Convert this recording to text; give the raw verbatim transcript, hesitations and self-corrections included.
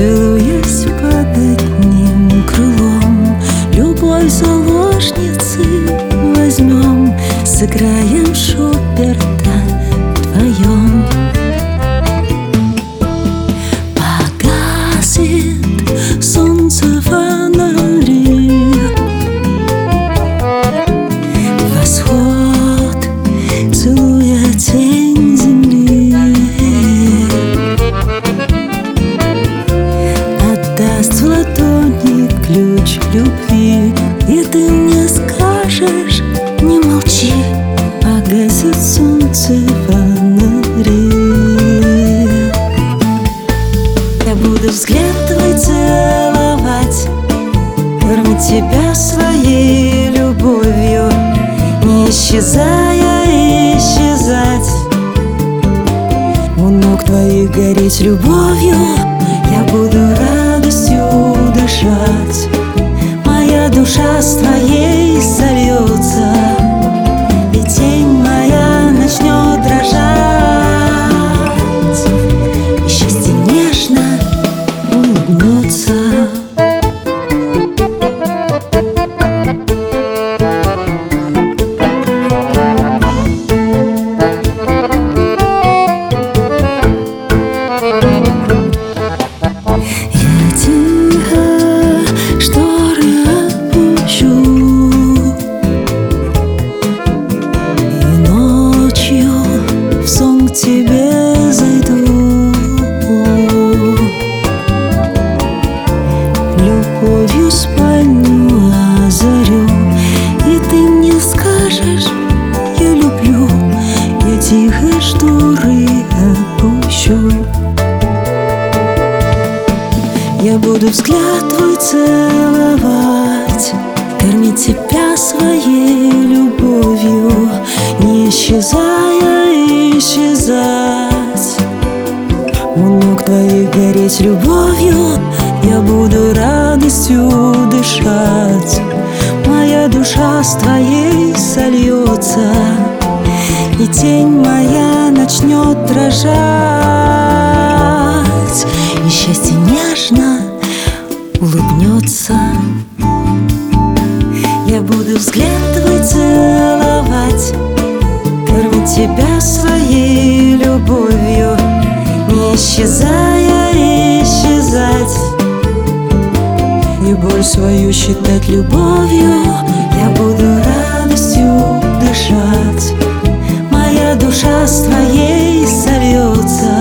целуясь под одним крылом. Любовь заложницы возьмем, сыграем Шуберта вдвоем. Погасит солнце фонари, восход целуя тень земли. Отдаст в ладони ключ любви, и ты мне скажешь: не молчи. Погасит солнце фонари. Я буду взгляд твой целовать, кормить тебя своей любовью, не исчезая, исчезать. У ног твоих гореть любовью, я буду радостью дышать. Моя душа с твоей сольется, и тень моя начнет дрожать, и счастье нежно улыбнется. К тебе зайду, любовью спальню озарю, и ты мне скажешь: я люблю. Я тихо шторы опущу. Я буду взгляд твой целовать, кормить тебя своей любовью, не исчезая, исчезать. У ног твоих гореть любовью, я буду радостью дышать. Моя душа с твоей сольется, и тень моя начнет дрожать, и счастье нежно улыбнется. Я буду взгляд твой целовать, кормить тебя своей любовью, не исчезая, исчезать. И боль свою считать любовью, я буду радостью дышать. Моя душа с твоей сольется,